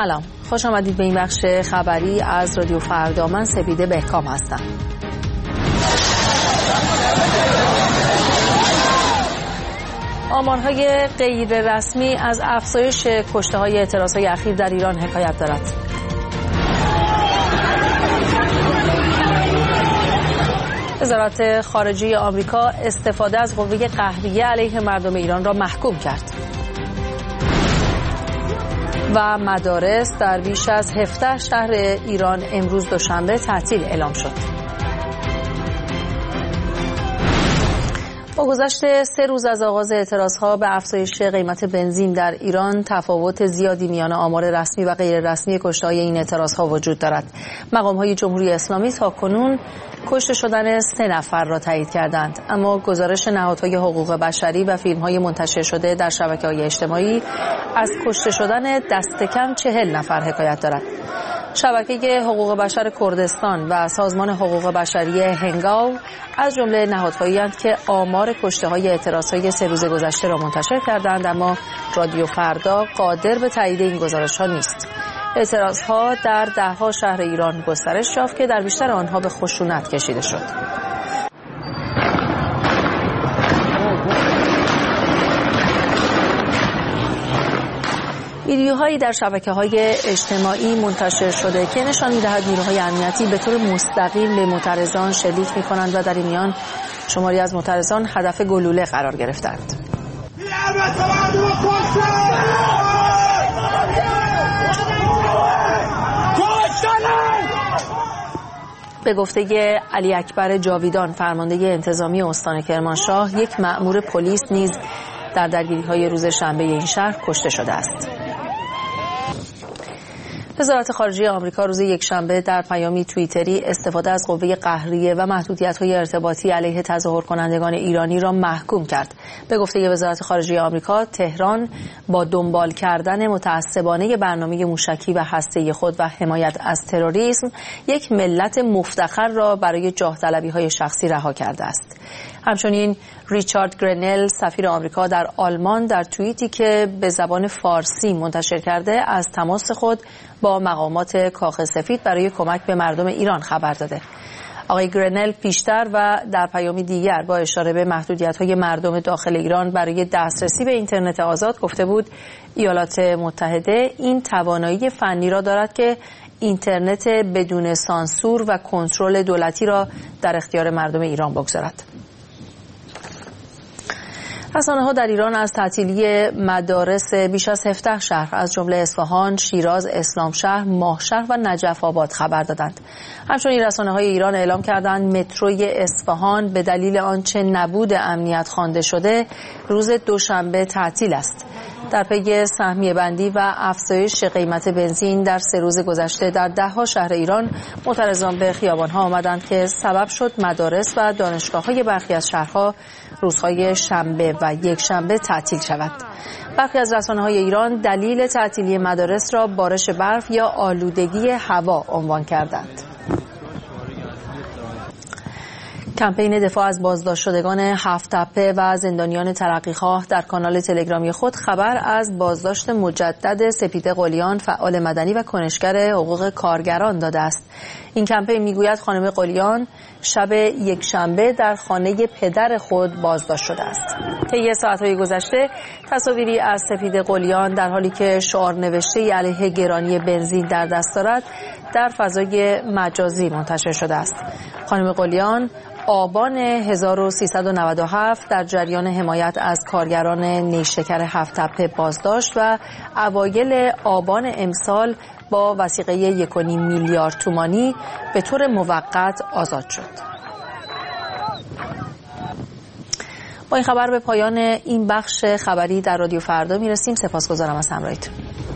سلام، خوش آمدید به این بخش خبری از رادیو فردا. من سپیده بهکام هستم. آمارهای غیر رسمی از افزایش کشته‌های اعتراضهای اخیر در ایران حکایت دارد. وزارت خارجه آمریکا استفاده از قوه قهریه علیه مردم ایران را محکوم کرد. و مدارس در بیش از 17 شهر ایران امروز دوشنبه تعطیل اعلام شد. با گذشت 3 روز از آغاز اعتراضها به افزایش قیمت بنزین در ایران، تفاوت زیادی میان آمار رسمی و غیر رسمی کشته‌های این اعتراضها وجود دارد. مقام‌های جمهوری اسلامی تاکنون کشته شدن 3 نفر را تایید کردند، اما گزارش نهادهای حقوق بشری و فیلم‌های منتشر شده در شبکه‌های اجتماعی از کشته شدن دست کم 40 نفر حکایت دارد. شبکه حقوق بشر کردستان و سازمان حقوق بشری هنگاو از جمله نهادهایی‌اند که آمار کشته‌های اعتراضهای 3 روز گذشته را منتشر کردند، اما رادیو فردا قادر به تایید این گزارش‌ها نیست. اعتراضها در 10 شهر ایران گسترش یافت که در بیشتر آنها به خشونت کشیده شد. ویدیوهایی در شبکه‌های اجتماعی منتشر شده که نشان می‌دهد نیروهای امنیتی به طور مستقیم به معترضان شلیک می‌کنند و در این میان شماری از معترضان هدف گلوله قرار گرفتند. به گفته علی اکبر جاویدان، فرمانده انتظامی استان کرمانشاه، یک مأمور پلیس نیز در درگیری‌های روز شنبه این شهر کشته شده است. وزارت خارجه آمریکا روز یکشنبه در پیامی توییتری استفاده از قوه قهریه و محدودیت‌های ارتباطی علیه تظاهر کنندگان ایرانی را محکوم کرد. به گفته وزارت خارجه آمریکا، تهران با دنبال کردن متعصبانه برنامه موشکی و هسته‌ای خود و حمایت از تروریسم، یک ملت مفتخر را برای جاه طلبی‌های شخصی رها کرده است. همچنین ریچارد گرنل، سفیر آمریکا در آلمان، در توییتی که به زبان فارسی منتشر کرده از تماس خود با مقامات کاخ سفید برای کمک به مردم ایران خبر داده. آقای گرنل پیشتر و در پیامی دیگر با اشاره به محدودیت‌های مردم داخل ایران برای دسترسی به اینترنت آزاد گفته بود ایالات متحده این توانایی فنی را دارد که اینترنت بدون سانسور و کنترل دولتی را در اختیار مردم ایران بگذارد. رسانه‌ها در ایران از تعطیلی مدارس بیش از 17 شهر از جمله اصفهان، شیراز، اسلامشهر، ماهشهر و نجف آباد خبر دادند. همچنین رسانه‌های ایران اعلام کردند متروی اصفهان به دلیل آنچه نبود امنیت خوانده شده روز دوشنبه تعطیل است. در پی سهمیه بندی و افزایش قیمت بنزین در 3 روز گذشته در 10 شهر ایران، معترضان به خیابان‌ها آمدند که سبب شد مدارس و دانشگاه‌های برخی از شهرها روزهای شنبه و یکشنبه تعطیل شود. برخی از رسانه‌های ایران دلیل تعطیلی مدارس را بارش برف یا آلودگی هوا عنوان کردند. کمپین دفاع از بازداشت شدگان 7 تپه و زندانیان ترقیخواه در کانال تلگرامی خود خبر از بازداشت مجدد سپیده قلیان، فعال مدنی و کنشگر حقوق کارگران داده است. این کمپین میگوید خانم قلیان شب یکشنبه در خانه پدر خود بازداشت شده است. طی ساعت‌های گذشته تصاویری از سپیده قلیان در حالی که شعار نوشته‌ای علیه گرانی بنزین در دست دارد در فضای مجازی منتشر شده است. خانم قلیان آبان 1397 در جریان حمایت از کارگران نیشکر 7 تپه بازداشت و اوایل آبان امسال با وثیقه 1.5 میلیارد تومانی به طور موقت آزاد شد. با این خبر به پایان این بخش خبری در رادیو فردا میرسیم. سپاسگزارم از همراهیتون.